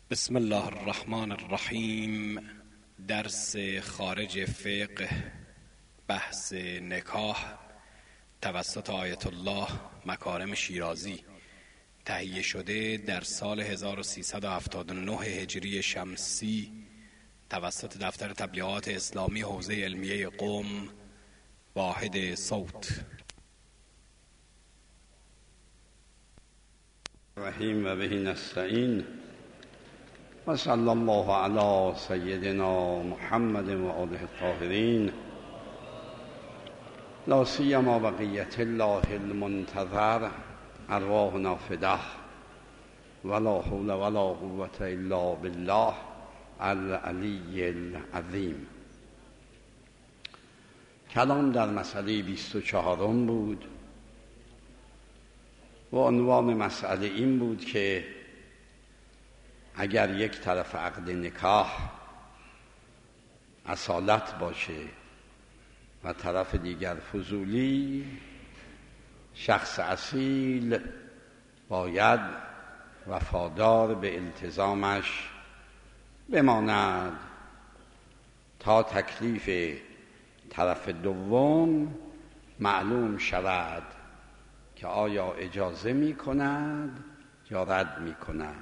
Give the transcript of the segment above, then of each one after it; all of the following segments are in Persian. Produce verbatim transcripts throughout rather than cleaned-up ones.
بسم الله الرحمن الرحیم. درس خارج فقه، بحث نکاح توسط آیت الله مکارم شیرازی، تهیه شده در سال هزار و سیصد و هفتاد و نه هجری شمسی توسط دفتر تبلیغات اسلامی حوزه علمیه قم، واحد صوت. رحیم و به نستعین و صلی الله علی سیدنا محمد و آله الطاهرین، لا سیما بقیت الله المنتظر، ارواحنا فداه، ولا حول ولا قوة الا بالله العلی العظیم. کلام در مسئله بیست و چهارم بود و عنوان مسئله این بود که اگر یک طرف عقد نکاح اصالت باشه و طرف دیگر فضولی، شخص اصیل باید وفادار به التزامش بماند تا تکلیف طرف دوم معلوم شود که آیا اجازه می کند یا رد می کند.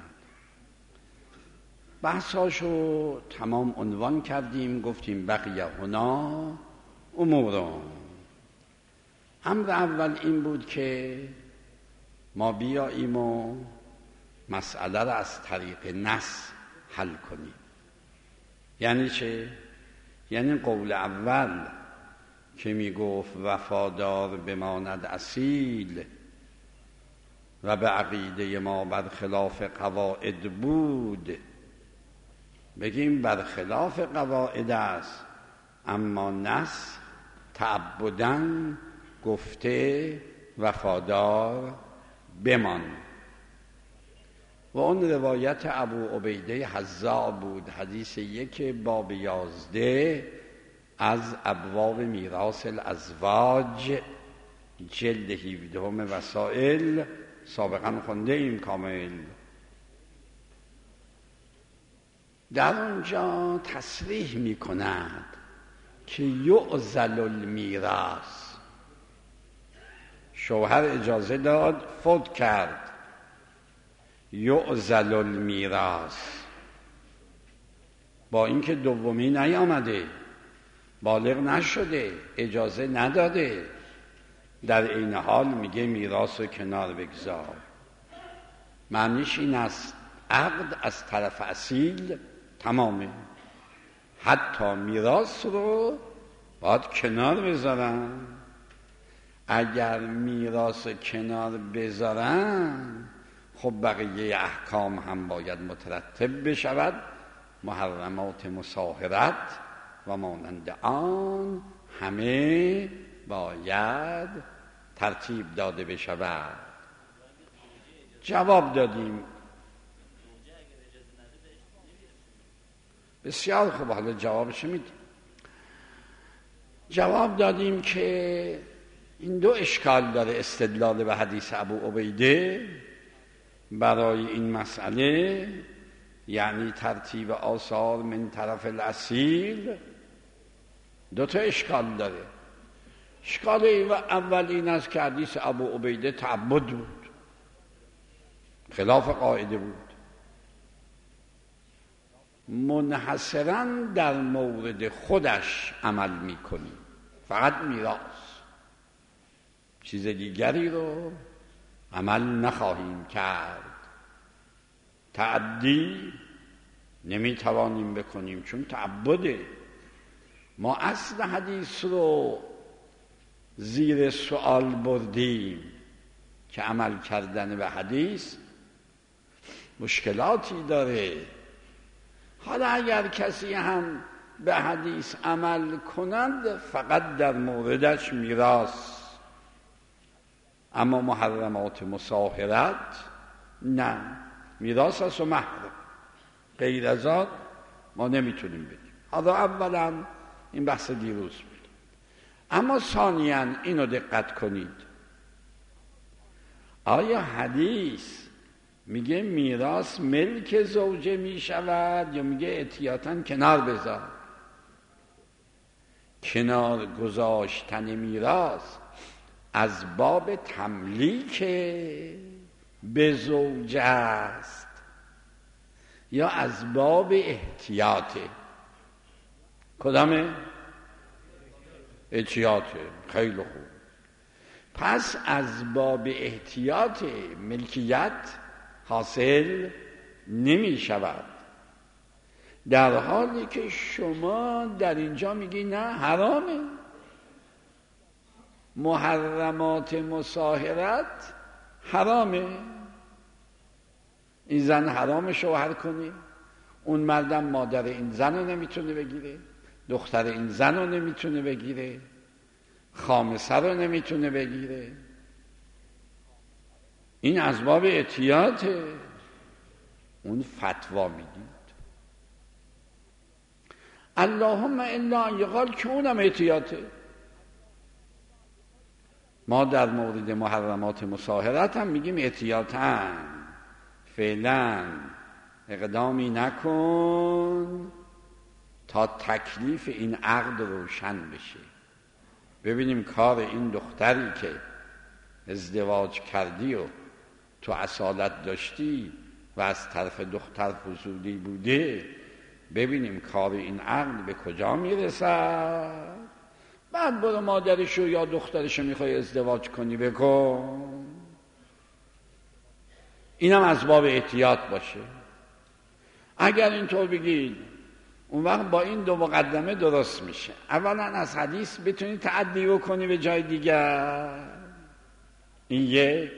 بحثاشو تمام عنوان کردیم، گفتیم بقیه هنا امورون. امر اول این بود که ما بیاییم و مسئله را از طریق نص حل کنیم. یعنی چه؟ یعنی قول اول که می گفت وفادار بماند اصیل و به عقیده ما برخلاف قواعد بود، بگیم برخلاف قواعد است، اما نص تعبداً گفته وفادار بمان. و اون روایت ابو عبیده حذاء بود، حدیث یک باب یازده از ابواب میراث الازواج، جلد هفدهم وسائل، سابقا خونده ایم کامل. در اونجا تصریح می کند که یعزل المیراث، شوهر اجازه داد، فوت کرد، یعزل المیراث، با اینکه دومی نیامده، بالغ نشده، اجازه نداده، در این حال میگه میراث رو کنار بگذار. معنیش این است عقد از طرف اصیل تمامه، حتی میراث رو باید کنار بذارن. اگر میراث کنار بذارن، خب بقیه احکام هم باید مترتب بشود، محرمات مصاهرت و مانند آن همه باید ترتیب داده بشود. جواب دادیم بسیار خوب، حالا جوابش میدیم. جواب دادیم که این دو اشکال داره استدلال به حدیث ابو عبیده برای این مسئله، یعنی ترتیب آثار من طرف الاصیل. دو تا اشکال داره. اشکال اول این است که حدیث ابو عبیده تعبد بود، خلاف قاعده بود، منحصراً در مورد خودش عمل میکنی، فقط میراث، چیز دیگری رو عمل نخواهیم کرد. تعدی نمیتوانیم بکنیم چون تعبده. ما اصل حدیث رو زیر سوال بردیم که عمل کردن به حدیث مشکلاتی داره. حالا اگر کسی هم به حدیث عمل کند، فقط در موردش میراث، اما محرمات مصاهرت نه، میراث است و مهر، غیر از آن ما نمیتونیم بدیم. حالا اولا این بحث دیروز بود. اما ثانیاً اینو دقت کنید، آیا حدیث میگه میراث ملک زوجه میشود یا میگه احتیاطاً کنار بذار؟ کنار گذاشتن میراث از باب تملیک به زوجه است یا از باب احتیاطه؟ کدامه؟ احتیاطه. خیلی خوب. پس از باب احتیاط ملکیت حاصل نمی شود، در حالی که شما در اینجا میگی نه حرامه. محرمات مصاهرت حرامه. این زن حرام شوهر کنی، اون مردم مادر این زن رو نمیتونه بگیره، دختر این زن رو نمیتونه بگیره، خامسه رو نمیتونه بگیره. این از باب احتیاطه. اون فتوا میدید. اللهم الا ان یقال که اونم احتیاطه. ما در مورد محرمات مصاهرت هم میگیم احتیاطاً فعلا اقدامی نکن تا تکلیف این عقد روشن بشه، ببینیم کار این دختری که ازدواج کردی و تو اصالت داشتی و از طرف دختر فضولی بوده، ببینیم کار این عقد به کجا میرسد، بعد برو مادرشو یا دخترشو میخوای ازدواج کنی بکن. اینم از باب احتیاط باشه. اگر اینطور بگید اون وقت با این دو مقدمه درست میشه. اولا از حدیث بتونی تعدی بکنی به جای دیگر، این یک.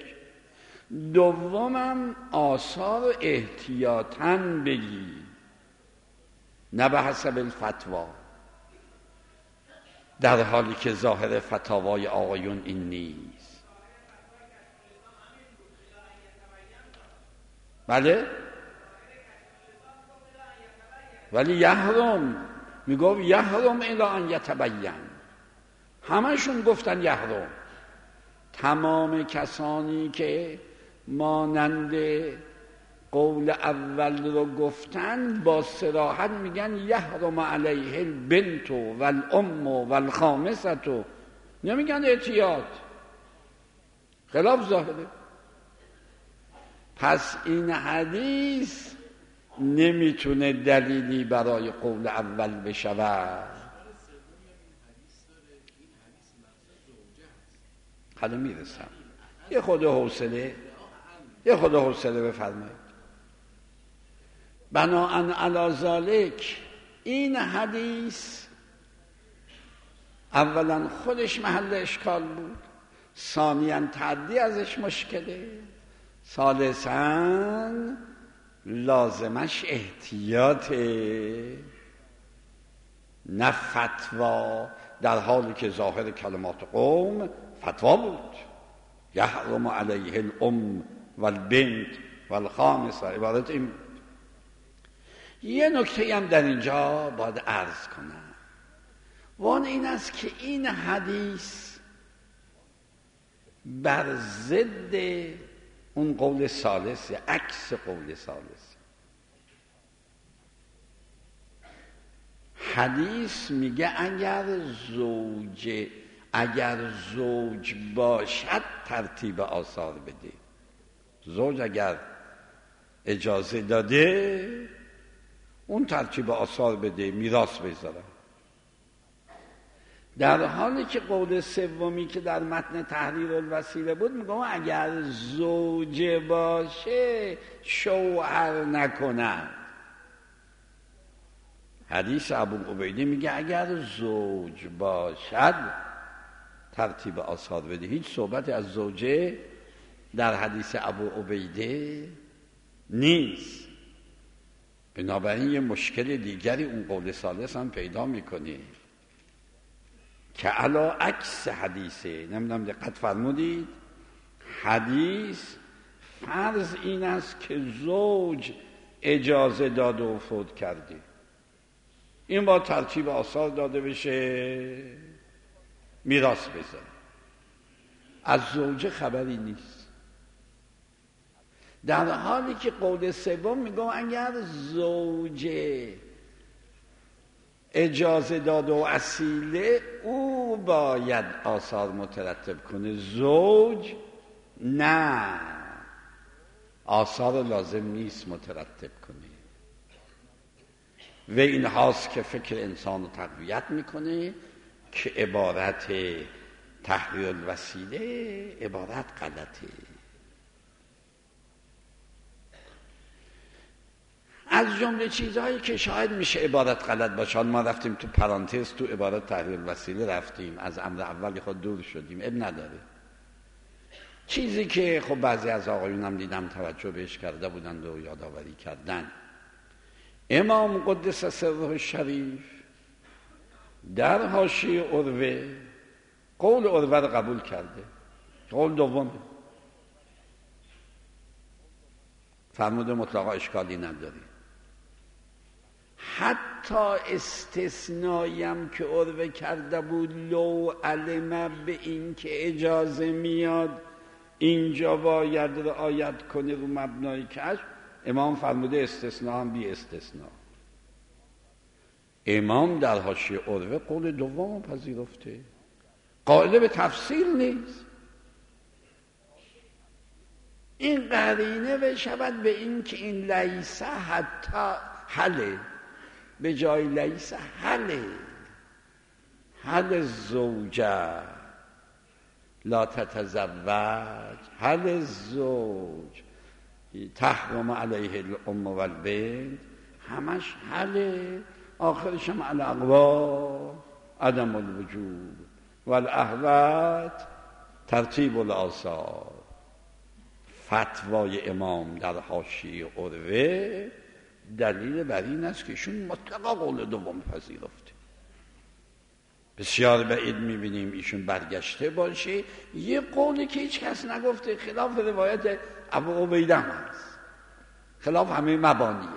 دومم آثار احتیاطاً بگی، نه به حسب الفتوا، در حالی که ظاهر فتاوای آقایون این نیست. بله؟ ولی یحرم، میگو یحرم الی ان یتبین، همشون گفتن یحرم. تمام کسانی که مانند قول اول رو گفتن با صراحت میگن یحرم علیه البنت والام والخامسه، نمیگن احتیاط، خلاف ظاهره. پس این حدیث نمیتونه دلیلی برای قول اول بشود. حالا میرسم. یه خود حوصله یه خود حوصله بفرمایید. بناءً علی ذالک این حدیث اولا خودش محل اشکال بود، ثانیاً تعدی ازش مشکله، ثالثاً لازمش احتیاطه نه فتوا، در حالی که ظاهر کلمات قوم فتوا بود. یحرم علیه الام والبنت والخامسه، عبارت این. یه نکته هم در اینجا باید عرض کنم، وان این است که این حدیث بر ضد اون قول ثالث، عکس قول ثالث. حدیث میگه اگر زوج اگر زوج باشد ترتیب آثار بده. زوج اگر اجازه داده اون ترتیب آثار بده، میراث بذاره. در حالی که قول سومی که در متن تحریر الوسیله بود میگه اگر زوج باشه شوهر نکند. حدیث ابو عبیده میگه اگر زوج باشد ترتیب آثار بده. هیچ صحبت از زوجه در حدیث ابو عبیده نیست. بنابراین یه مشکل دیگری اون قول ثالث هم پیدا میکنه که علا عکس حدیثه. نمیدونم دقت فرمودید، حدیث فرض این است که زوج اجازه داده و فوت کرده، این با ترتیب آثار داده بشه، میراث بذاره. از زوجه خبری نیست. در حالی که قول سوم میگه اگر زوجه اجازه داد و اصیله او باید آثار مترتب کنه، زوج نه، آثار لازم نیست مترتب کنه. و این هاست که فکر انسان رو تقویت میکنه که عبارت تحریر الوسیله عبارت غلطه. از جمله چیزهایی که شاید میشه عبارت غلط باشه، ما رفتیم تو پرانتز تو عبارت تحریر الوسیله رفتیم، از امر اول خود دور شدیم، اب نداره. چیزی که خب بعضی از آقایونم دیدم توجه بهش کرده بودند و یادآوری کردن، امام قدس سره الشریف در حاشیه عروه قول عروه رو قبول کرده، قول دومه، فرموده مطلقا اشکالی نداری. حتی استثنایم که عروه کرده بود لو علم به این که اجازه میاد اینجا باید رعایت کنه رو مبنای کشف، امام فرموده استثناء هم بی استثناء. امام در حاشیه عروه قول دوم پذیرفته، قائل به تفصیل نیست. این قرینه بشود به این که این لیسه حتی حله، به جای لیسه حله، حل زوجه لا تتزوج، حل زوج تحرم علیه الام و البنت، همش حله، آخرش هم الاقوا عدم الوجود و الاحوات ترتیب الآثار. فتوای امام در حاشیه عروه دلیل بر این است که ایشون مطلقا قول دوم پذیرفته. بسیار بعید میبینیم ایشون برگشته باشه یه قولی که هیچ کس نگفته، خلاف روایت ابو عبیده هم هست، خلاف همه مبانیه.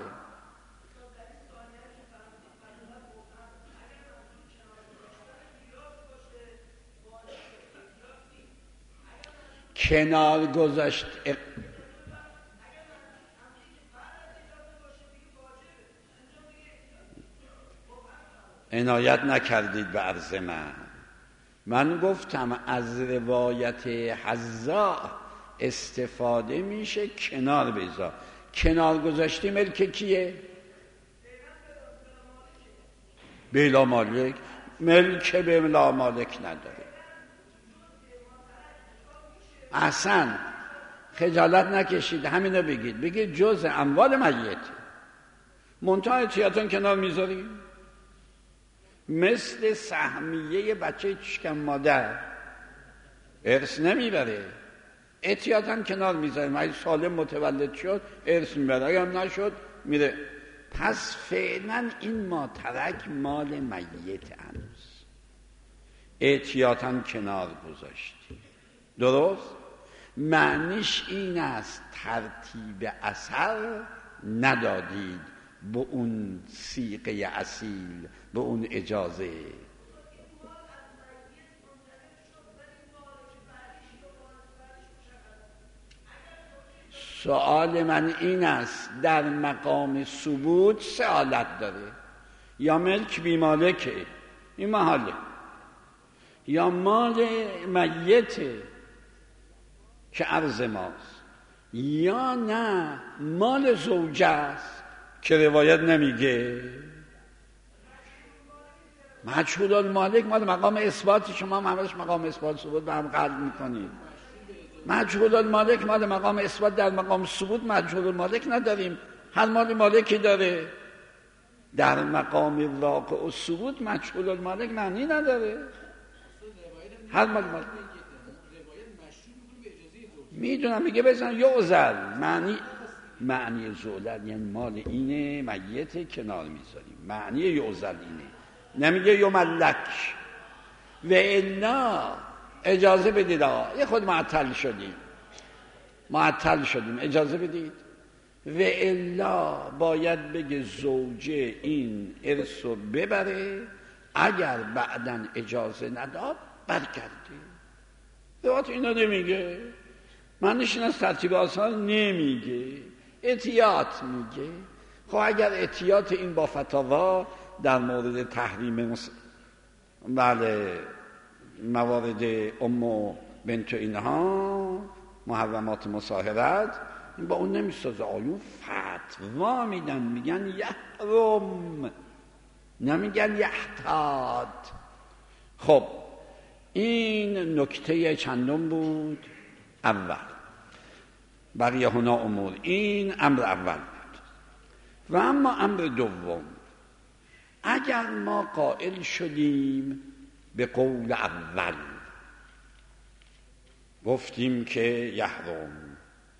کنار گذاشت عنایت نکردید به عرض من. من گفتم از روایت حذاء استفاده میشه کنار بذار. کنار گذاشتی ملک کیه؟ بلا مالک. ملک به بلا مالک نداره. اصلا خجالت نکشید همینو بگید، بگید جز اموال میت منتها اتیاتون کنار میذاری، مثل سهمیه بچه چشکم مادر ارث نمیبره، اتیاتن کنار میذاریم، اگه سالم متولد شد ارث میبره، اگه هم نشد میره. پس فعلا این ماترک مال میت هنوز اتیاتن کنار گذاشتی. درست؟ معنیش این است ترتیب اثر ندادید به اون صیغه اصیل، به اون اجازه. سوال من این است در مقام ثبوت سه حالت داره، یا ملک بی مالکه این محاله، یا مال میته که عرض ماست، یا نه مال زوجه است که روایت نمیگه. مجهول المالک مال مقام اثبات، شما هم همش مقام اثبات ثبوت به هم قلب میکنید. مجهول المالک مال مقام اثبات، در مقام ثبوت مجهول المالک نداریم، هر مال مالکی داره. در مقام واقع و ثبوت مجهول المالک معنی نداره، هر مال مالک میدونم میگه بزن یعزل، معنی معنی زولل یعنی مال اینه میت کنار میذاریم، معنی یعزل اینه، نمیگه یملک. و الا اجازه بدید آقا یه خود معطل شدیم معطل شدیم اجازه بدید. و الا باید بگه زوجه این ارث رو ببره، اگر بعدن اجازه نداد برگرده. روایت اینا نمیگه. معنیش این از ترتیب آسان نمیگه، احتیاط میگه. خب اگر احتیاط این با فتاوا در مورد تحریم مس... بله موارد ام و بنت و اینها محرمات مصاهرت، این با اون نمیسازه. آیون فتوا میدن، میگن یحرم، نمیگن یحتاط. خب این نکته چندم بود اول. بقیه هنا امور، این امر اول بود. و اما امر دوم، اگر ما قائل شدیم به قول اول، گفتیم که یحرم،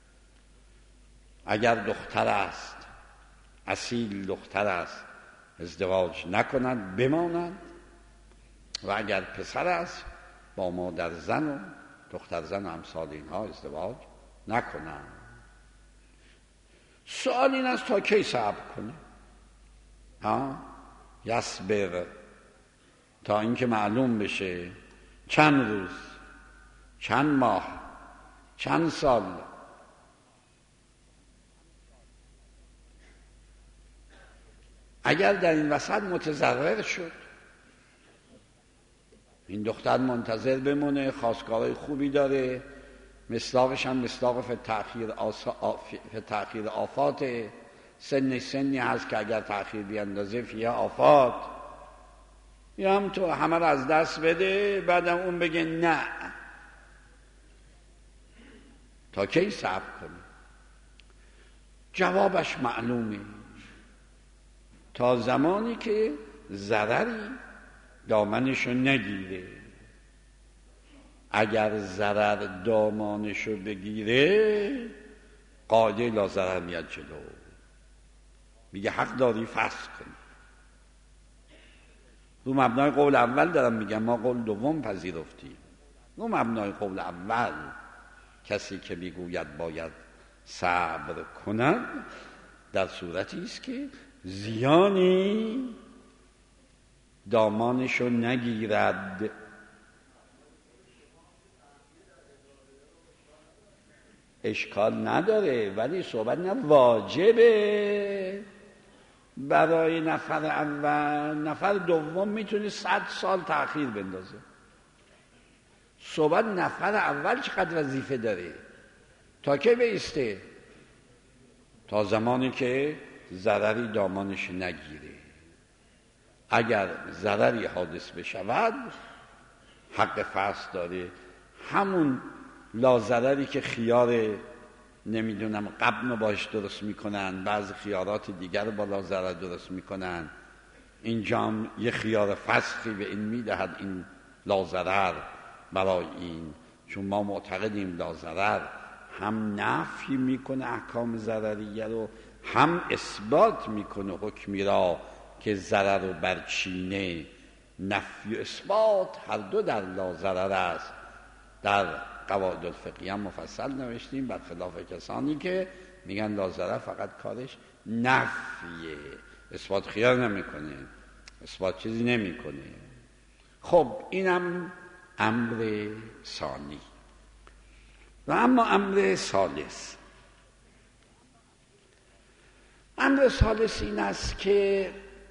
اگر دختر است، اصیل دختر است، ازدواج نکند بماند، و اگر پسر است با مادر زن و دختر زن و امثال اینها ازدواج نکنند. سوال این است تا کی صبر کنه؟ ها؟ یصبر تا اینکه معلوم بشه چند روز، چند ماه، چند سال. اگر در این وسط متضرر شد، این دختر منتظر بمونه، خواستگارای خوبی داره، مصداقش هم مصداق فی تأخیر آسا... فی تأخیر آفات، سن سنی هست که اگر تأخیر بیندازه فیه آفات، یا هم تو همه رو از دست بده بعدم اون بگه نه. تا کی صبر کنی؟ جوابش معلومه، تا زمانی که ضرری دامنشو نگیره. اگر ضرر دامانشو بگیره، قاعده لا ضرر میاد جلو، میگه حق داری فسخ کنی. رو مبنای قول اول دارم میگم، ما قول دوم پذیرفتیم. رو مبنای قول اول کسی که میگوید باید صبر کند، در صورتی است که زیانی دامانشو نگیرد. اشکال نداره، ولی صحبت نه واجبه برای نفر اول. نفر دوم میتونه صد سال تأخیر بندازه. صحبت نفر اول چقدر وظیفه داره، تا که بیسته؟ تا زمانی که ضرری دامانش نگیره. اگر ضرری حادث بشود، حق فسخ داره. همون لاضرری که خیار نمیدونم قبن رو باش درست میکنن، بعض خیارات دیگر با لاضرر درست میکنن، اینجام یه خیار فسخی به این میدهد، این لاضرر برای این. چون ما معتقدیم لاضرر هم نفی میکنه احکام ضرریه رو، هم اثبات میکنه حکمی را که ضرر رو برچینه. نفی و اثبات هر دو در لاضرر است. در قواعد الفقهی هم مفصل نوشتیم، برخلاف کسانی که میگن لاضرر فقط کارش نفیه، اثبات خیار نمیکنه، اثبات چیزی نمیکنه. خب اینم امر ثانی. و اما امر ثالث، امر ثالث این است که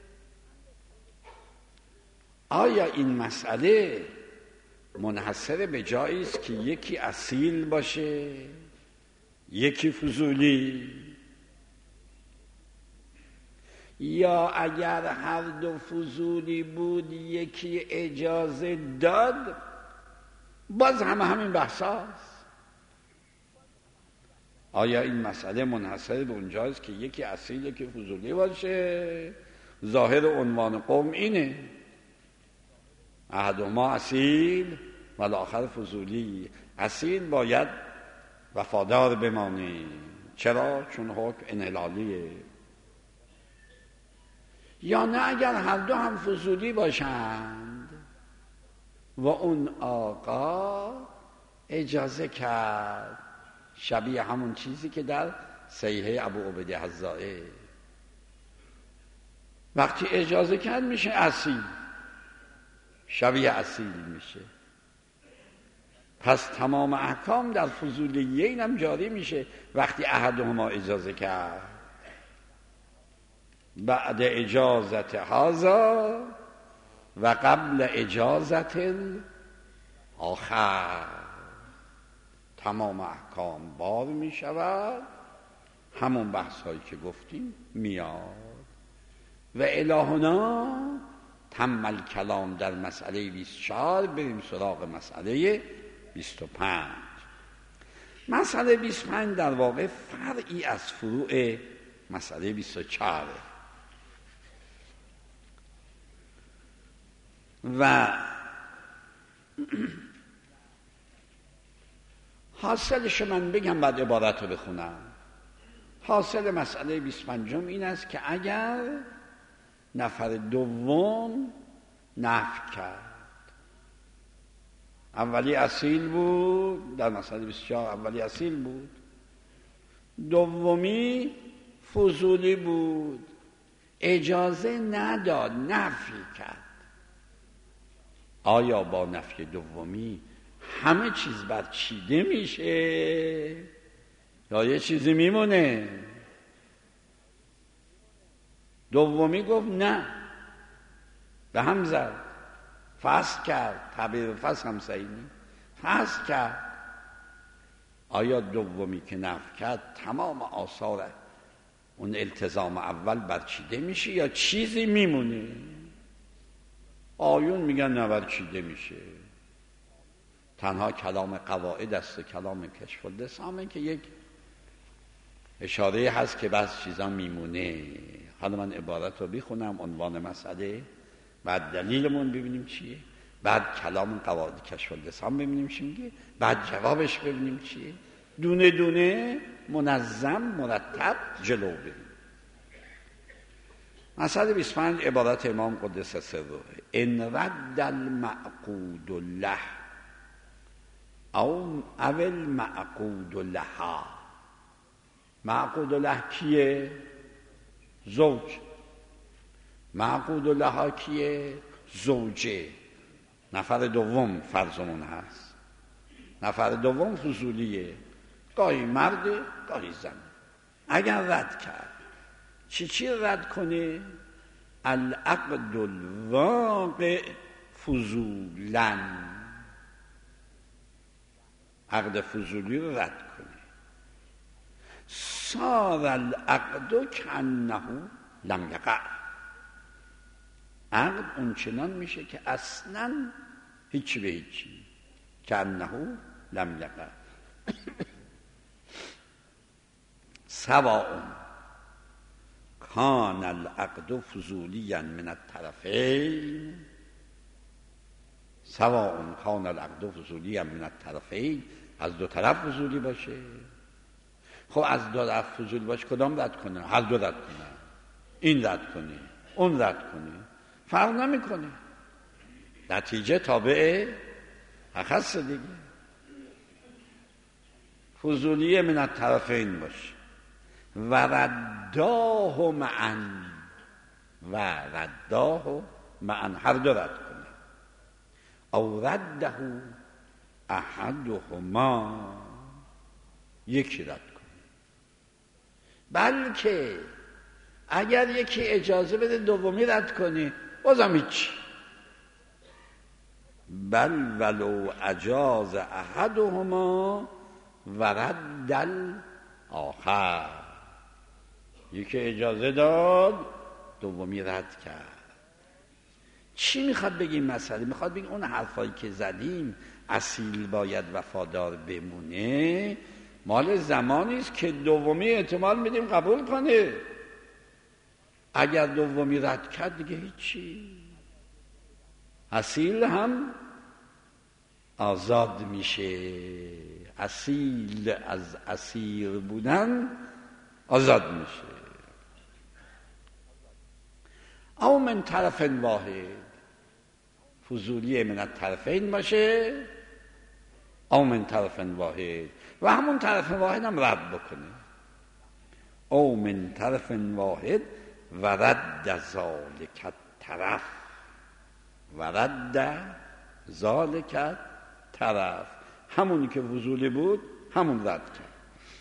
آیا این مسئله منحصر به جایی است که یکی اصیل باشه یکی فضولی، یا اگر هر دو فضولی بود یکی اجازه داد، باز همه همین بحثاست. آیا این مسئله منحصر به اونجاست که یکی اصیل یکی فضولی باشه؟ ظاهر عنوان قوم اینه، احدهما اصیل و الاخر فضولی. اصیل باید وفادار بمانه. چرا؟ چون حکم انحلالیه. یا نه اگر هر دو هم فضولی باشند و اون آقا اجازه کرد، شبیه همون چیزی که در صحیح ابو عبیده حذائه، وقتی اجازه کرد میشه اصیل، شبیه اصیل میشه. پس تمام احکام در فضولیه این هم جاری میشه وقتی احدهما اجازه کرد. بعد اجازت هذا و قبل اجازت آخر تمام احکام بار می شود، همون بحث هایی که گفتیم میاد. و الهنا تم الکلام در مسئله بیست و چهار. بریم سراغ مسئله بیست و پنج. مسئله بیست و پنج در واقع فرعی از فروع مسئله بیست و چهار و حاصلش من بگم بعد عبارت رو بخونم. حاصل مسئله بیست و پنج این است که اگر نفر دوم نفی کرد، اولی اصیل بود در مسئله بیست و چهار، اولی اصیل بود، دومی فضولی بود، اجازه نداد، نفی کرد، آیا با نفی دومی همه چیز برچیده میشه یا یه چیزی میمونه؟ دومی گفت نه، به هم زد، فسخ کرد، تعبیر فسخ هم صحیح نیست، فسخ کرد. آیا دومی که نفی کرد تمام آثار اون التزام اول برچیده میشه یا چیزی میمونه؟ آیون میگن نه، برچیده میشه. تنها کلام قواعد است و کلام کشف اللسان که یک اشاره هست که بعض چیزا میمونه. حالا من عبارت رو بخونم، عنوان مسئله، بعد دلیلمون ببینیم چیه، بعد کلام قواعد کشف اللسان ببینیم چی میگه، بعد جوابش ببینیم چیه، دونه دونه منظم مرتب جلو بریم. مسئله بیست و پنج عبارت امام قدس سره: ان رد المعقود له او اول معقود لها. معقود له کیه؟ زوج. معقود لها کیه؟ زوجه. نفر دوم فرزمون هست. نفر دوم فضولیه، گاهی مرد گاهی زن. اگر رد کرد، چی چی رد کنه؟ العقد الواقع فضولا، عقد فضولی رو رد کنه. صار العقد کانه لم یقع. عقد اونچنان میشه که اصلا هیچی به هیچی، کانه لم یقع. سواء کان العقد فضولیا من الطرفین، سواء کان العقد فضولیا من الطرفین، از دو طرف فضولی باشه. خب از دو طرف فضولی باشه، کدام رد کنه؟ هر دو رد کنه، این رد کنه اون رد کنه، فرق نمیکنه، نتیجه تابع اخص دیگه. فضولی من الطرفین باشه و رداه معا، و رداه معا، هر دو رد کنه. او رده احدهما، یکی رد کنه. بلکه اگر یکی اجازه بده دومی رد کنه، بازم هیچی. بل ولو اجاز احدهما و رد الاخر، یکی اجازه داد دومی رد کرد. چی میخواد بگیم مسئله؟ میخواد بگیم اون حرفایی که زدیم اصیل باید وفادار بمونه، مال زمانی است که دومی احتمال میدیم قبول کنه. اگر دومی رد کرد دیگه هیچی، اصیل هم آزاد میشه. اصیل از اسیر بودن آزاد میشه. او من طرف واحد، فضولی من الطرفین باشه، او من طرف واحد، و همون طرف واحد هم رد بکنه. او من طرف واحد و رد ذالک طرف، و رد ذالک طرف، همونی که وضولی بود همون رد کرد.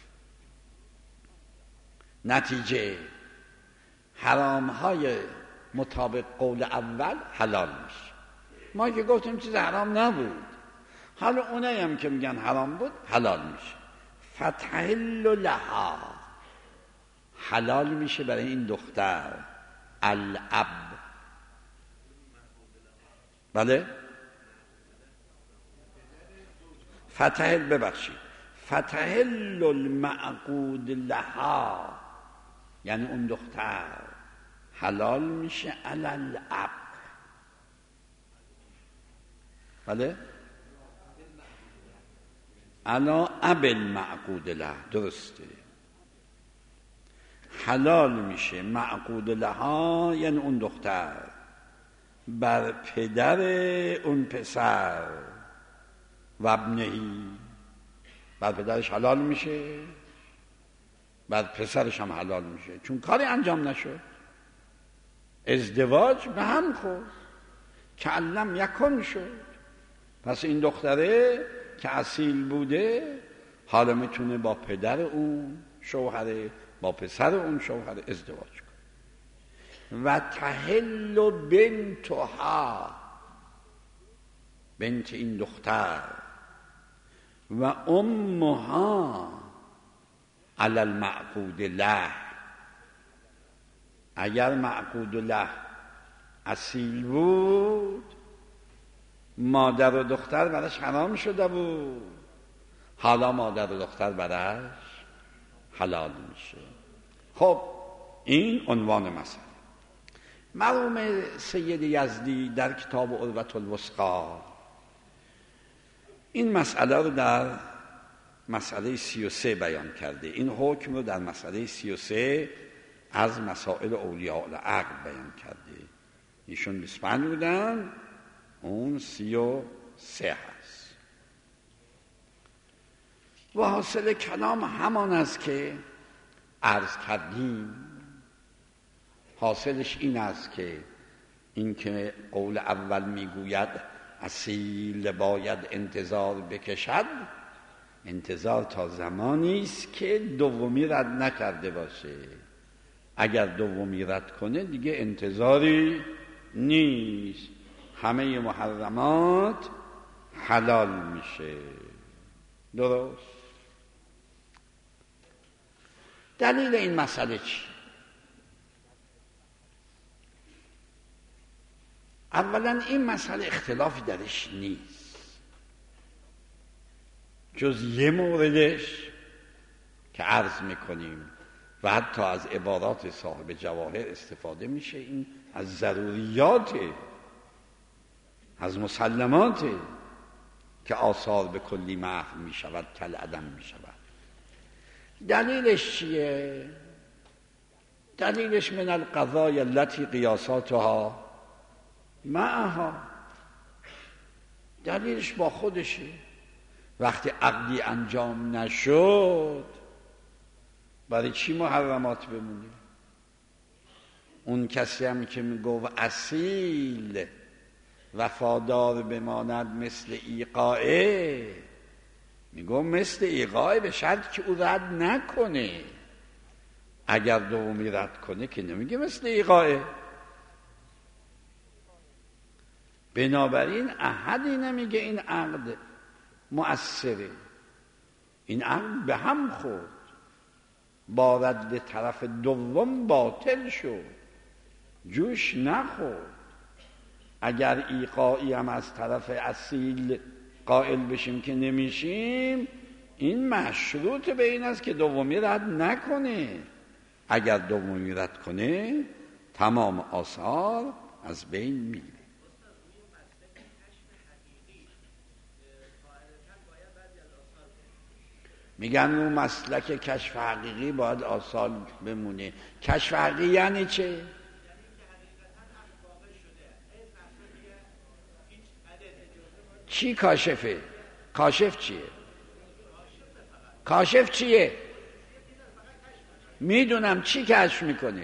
نتیجه حرام های مطابق قول اول حلال میشه. ما که گفتیم چیز حرام نبود، حالا اونایی هم که میگن حرام بود حلال میشه. فتحل لها، حلال میشه برای این دختر. الاب، بله فتحل، ببخشید فتحل المعقود لها، یعنی اون دختر حلال میشه علی الاب. بله علا اب المعقود له، درسته. حلال میشه معقود لها یعنی اون دختر بر پدر اون پسر و ابنهی، بر پدرش حلال میشه، بر پسرش هم حلال میشه، چون کاری انجام نشد، ازدواج به هم خورد که علم یکن شد. پس این دختره که اصیل بوده حالا میتونه با پدر اون شوهره، با پسر اون شوهره ازدواج کنه. و تحل بنتها، بنت این دختر، و امها علی المعقود له، اگر معقود له اصیل بود مادر و دختر برش حرام شده بود، حالا مادر و دختر برش حلال میشه. خب این عنوان مسئله. مرحوم سید یزدی در کتاب عروة الوثقی این مسئله رو در مسئله سی و سه بیان کرده، این حکم رو در مسئله سی و سه از مسائل اولیاء العقل بیان کرده. ایشون بیست و پنج بودن، اون سی و سه هست. و حاصل کلام همان است که عرض کردیم. حاصلش این است که این که قول اول میگوید اصیل باید انتظار بکشد، انتظار تا زمانی است که دومی رد نکرده باشه. اگر دومی رد کنه دیگه انتظاری نیست، همه محرمات حلال میشه. درست؟ دلیل این مسئله چی؟ اولا این مسئله اختلافی درش نیست جز یه موردش که عرض میکنیم و حتی از عبارات صاحب جواهر استفاده میشه، این از ضروریات، از مسلمات که آثار به کلی محو میشود، کل عدم میشود. دلیلش چیه؟ دلیلش من القضایا التي قیاساتها معها، دلیلش با خودشه. وقتی عقدی انجام نشد برای چی محرمات بمونه؟ اون کسی هم که میگفت اصیل وفادار بماند مثل ایقاعه، میگفت مثل ایقاعه به شرط که او رد نکنه. اگر دومی رد کنه که نمیگه مثل ایقاعه. بنابراین احدی نمیگه این عقد مؤثره. این عقد به هم خورد، با رد طرف دوم باطل شد، جوش نخورد. اگر ایقاعی هم از طرف اصیل قائل بشیم که نمیشیم، این مشروط به این است که دومی رد نکنه. اگر دومی رد کنه تمام آثار از بین میره. میگن اون مسلک کشف حقیقی باید آثار بمونه. کشف حقیقی یعنی چه؟ چی کاشفه؟ کاشف چیه؟ کاشف چیه؟ میدونم چی کشف میکنه؟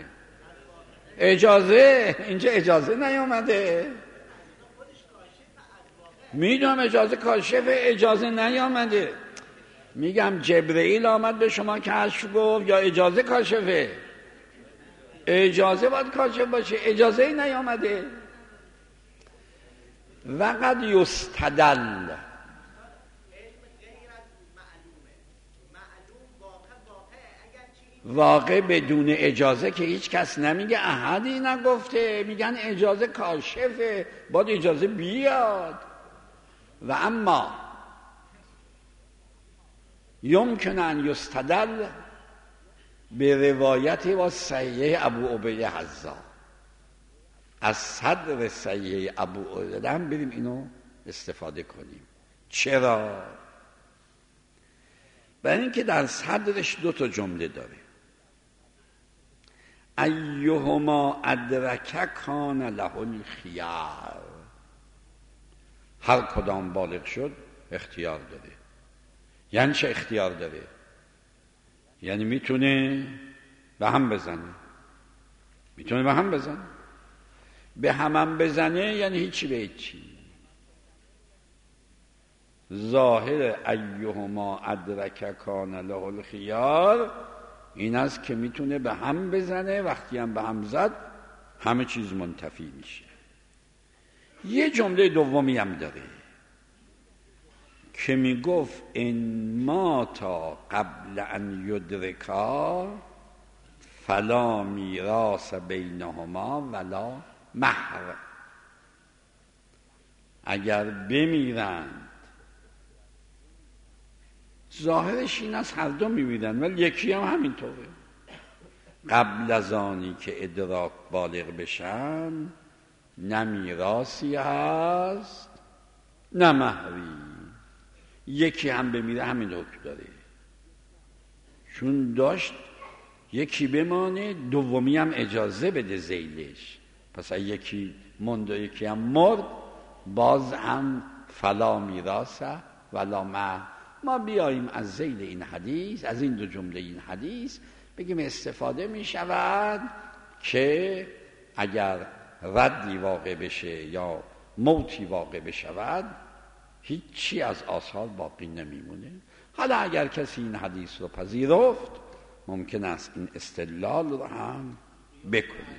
اجازه. اینجا اجازه نیامده. میدونم اجازه کاشف، اجازه نیامده. میگم جبرئیل آمد به شما کشف گفت یا اجازه کاشفه؟ اجازه باید کاشف باشه، اجازه ای نیامده. وقد یستدل، واقع بدون اجازه که هیچ کس نمیگه، احدی نگفته، میگن اجازه کاشفه، باید اجازه بیاد. و اما یمکن ان یستدل به روایت و صحیح ابو عبیده حذا، از صدر صحیح ابو عبیده هم بریم اینو استفاده کنیم. چرا؟ برای اینکه در صدرش دو تا جمله داره. ایهما ادرک کان له الخیار، هر کدام بالغ شد اختیار داره. یعنی چه اختیار داره؟ یعنی میتونه به هم بزنه، میتونه به هم بزنه. به هم بزنه یعنی هیچی به هیچی. ظاهر ایهما ادرک کان له الخیار این است که میتونه به هم بزنه، وقتی هم به هم زد همه چیز منتفی میشه. یه جمله دومی هم داره که میگفت ان ماتا قبل ان یدرکا فلا میراث بینهما ولا مهر. اگر بمیرند، ظاهرش این است هر دو میمیرند، ولی یکی هم همینطوره، قبل از آنی که ادراک بالغ بشن نه میراثی هست نه مهری. یکی هم بمیره همین حکم داره، چون داشت یکی بمانه، دومی هم اجازه بده زیلش. پس یکی موند و یکی هم مرد، باز هم فلا میراثه ولا مهر. ما بیاییم از ذیل این حدیث، از این دو جمله این حدیث بگیم استفاده می شود که اگر ردی واقع بشه یا موتی واقع بشود هیچی از آثار باقی نمیمونه. حالا اگر کسی این حدیث رو پذیرفت ممکن است این استدلال رو هم بکنه.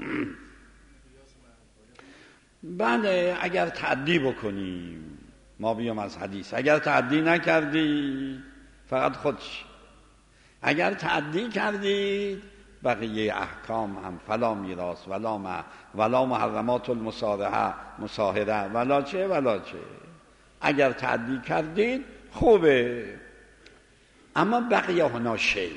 بله، اگر تعدی بکنیم، ما بیام از حدیث، اگر تعدی نکردی فقط خودش، اگر تعدی کردید بقیه احکام هم فلا میراث ولا ما ولا محرمات المصارعه مصاهره ولا چه ولا چه. اگر تعدی کردید خوبه، اما بقیه هنا شیء.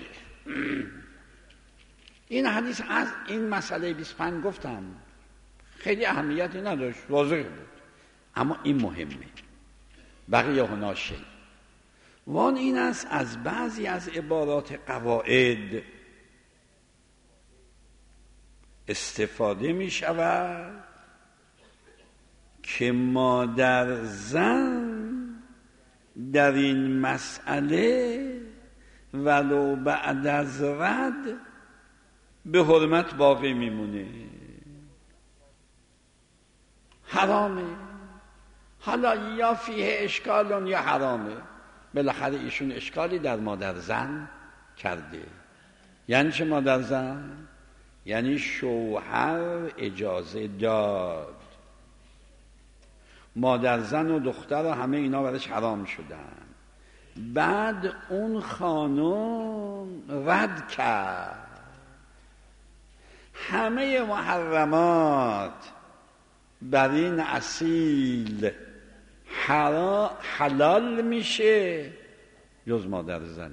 این حدیث از این مسئله بیست و پنج گفتم خیلی اهمیتی نداشت، واضح بود، اما این مهمه. بقیه هنا شیء وان این است از بعضی از عبارات قواعد استفاده می شود که مادر زن در این مسئله ولو بعد از رد به حرمت باقی میمونه، حرامه. حالا یا فیه اشکالون یا حرامه، بالاخره ایشون اشکالی در مادر زن کرده. یعنی چه مادر زن؟ یعنی شوهر اجازه داد، مادر زن و دختر و همه اینا برش حرام شدن، بعد اون خانم رد کرد. همه محرمات بر این اصیل حلال میشه جز مادر زنش.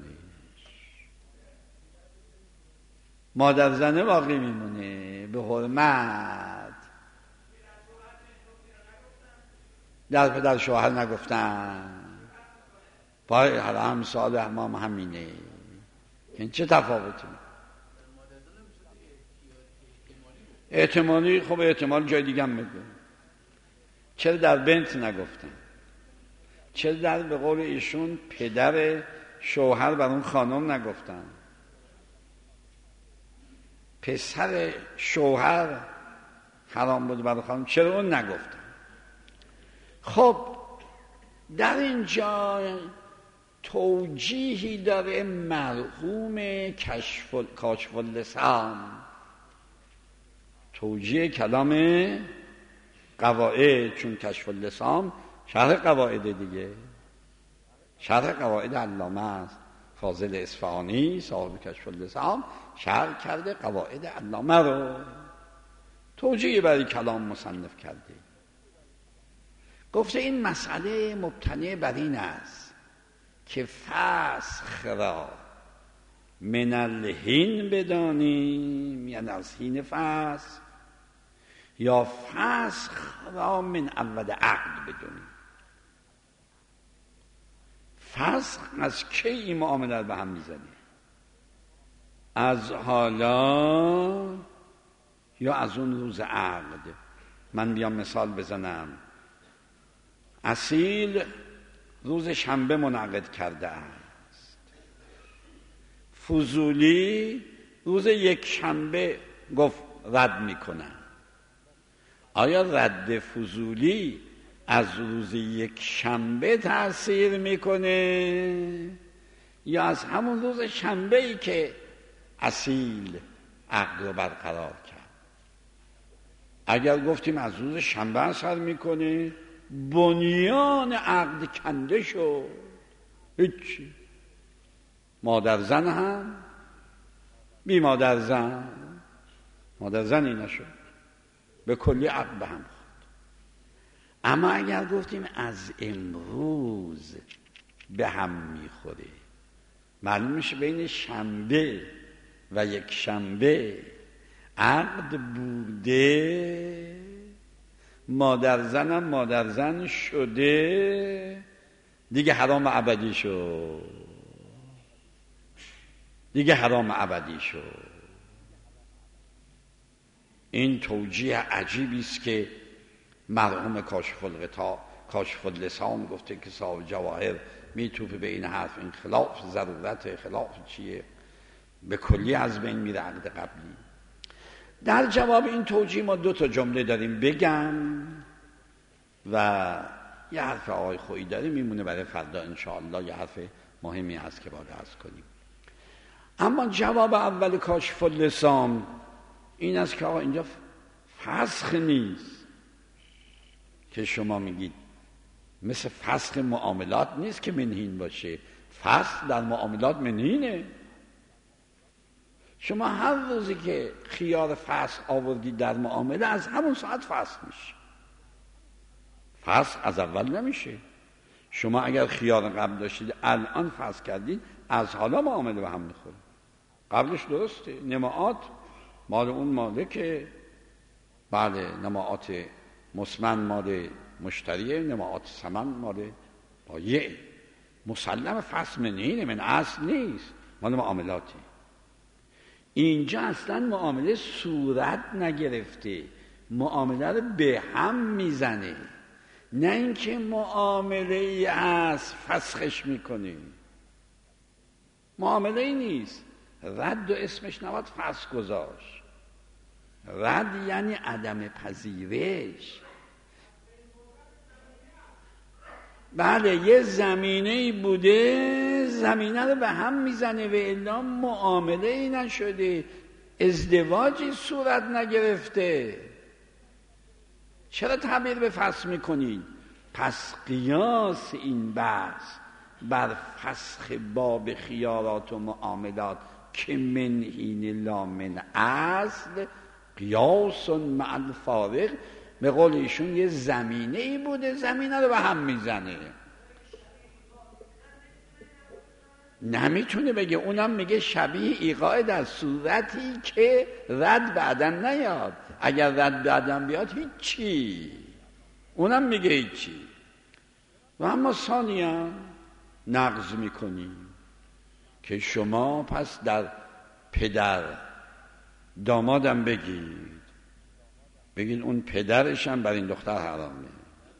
مادر زنه باقی میمونه به حرمت. در پدر شوهر نگفتن، پای حرام سال امام همینه. این چه تفاوتی؟ احتمالی. خب احتمال جای دیگه هم میگه. چرا در بنت نگفتن؟ چرا در به قول ایشون پدر شوهر بر اون خانم نگفتن؟ پسر شوهر حرام بود برای خانم، چرا اون نگفتن؟ خب در اینجا توجیهی داره مرحوم کشف کاشف اللسان، توجیه کلام قواعد، چون کشف اللسان شرح قواعد دیگه، شرح قواعد علامه است فاضل اصفهانی صاحب کشف اللسان شرح کرده قواعد علامه رو، توجیه برای کلام مصنف کرده. گفته این مسئله مبتنی بر این است که فسخ را من الحین بدانیم، یعنی از حین فسخ، یا فسخ را من اول عقد بدونیم. فسخ از کی این معامله به هم میزنیم؟ از حالا یا از اون روز عقد؟ من بیام مثال بزنم. اصیل روز شنبه منعقد کرده است، فضولی روز یک شنبه گفت رد میکنن. آیا رد فضولی از روز یک شنبه تأثیر میکنه یا از همون روز شنبه ای که اصیل عقد رو برقرار کرد؟ اگر گفتیم از روز شنبه اثر میکنه، بنیان عقد کنده شد، هیچی. مادر زن هم بی مادر زن، مادر زنی نشد، به کلی عقد به هم خورد. اما اگر گفتیم از امروز به هم میخوره، معلوم میشه بین شنبه و یک شنبه عقد بوده، مادر زنم مادر زن شده، دیگه حرام ابدی شد، دیگه حرام ابدی شد. این توجیه عجیبی است که مرحوم کاشف الغطا کاشف اللسان گفته که صاحب جواهر میتوفه به این حرف، این خلاف ضرورت، خلاف چیه، به کلی از بین میره عقد قبلی. در جواب این توجیه ما دو تا جمله داریم بگم و یه حرف آقای خویی داریم میمونه برای فردا انشاءالله، یه حرف مهمی هست که باید عرض کنیم. اما جواب اول کاشف اللسان این است که آقا اینجا فسخ نیست که شما میگید، مثل فسخ معاملات نیست که منهین باشه. فسخ در معاملات منهینه. شما هر روزی که خیار فسخ آوردید در معامله، از همون ساعت فسخ میشه. فسخ از اول نمیشه. شما اگر خیار قبل داشتید الان فسخ کردید، از حالا معامله به هم میخوره. قبلش درسته، نماعات مال اون مالکه، بله، نماعات مسمن مال مشتریه، نماعات ثمن مال بایع. مسلم فسخ منهینه، من اصل نیست، مال معاملاتی. اینجا اصلا معامله صورت نگرفته، معامله رو به هم میزنه، نه اینکه معامله ای از فسخش میکنیم. معامله ای نیست. رد و اسمش نباید فسخ گذاشت. رد یعنی عدم پذیرش. بله، یه زمینه‌ای بوده، زمینه رو به هم میزنه و الا معامله ای نشده، ازدواجی صورت نگرفته. چرا تعبیر به فسخ میکنید؟ پس قیاس این بحث بر فسخ باب خیارات و معاملات که منهین لا من اصل، قیاس مع الفارق، به قول ایشون یه زمینه ای بوده، زمینه رو به هم میزنه. نمیتونه بگه، اونم میگه شبیه ایقاع در صورتی که رد بعدن نیاد. اگر رد بعدن بیاد هیچی، اونم میگه هیچی. و اما ثانیا نقض میکنیم که شما پس در پدر دامادم بگید، بگید اون پدرشم بر این دختر حرامه،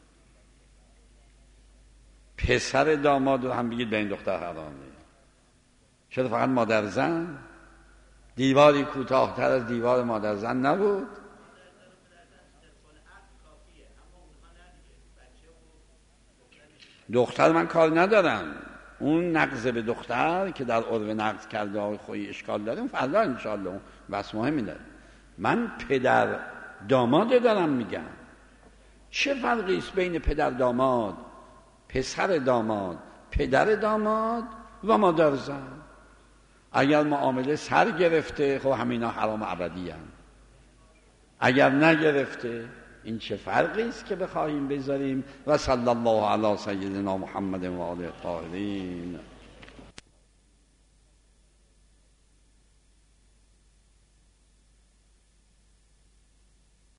پسر داماد رو هم بگید بر این دختر حرامه. چرا فقط مادر زن؟ دیواری کوتاه‌تر از دیوار مادر زن نبود؟ دختر من کار ندارم، اون نقض به دختر که در عرف نقض کرده آقای خویی اشکال داره، اون فردا انشاءالله اون بس مهمی داره. من پدر داماد دارم میگم. چه فرقی است بین پدر داماد، پسر داماد، پدر داماد و مادر زن؟ اگر معامله سر گرفته خب همینا حرام ابدی هستند، اگر نگرفته این چه فرقی است که بخواهیم بذاریم؟ و صلی الله علی سیدنا محمد و آله الطاهرین.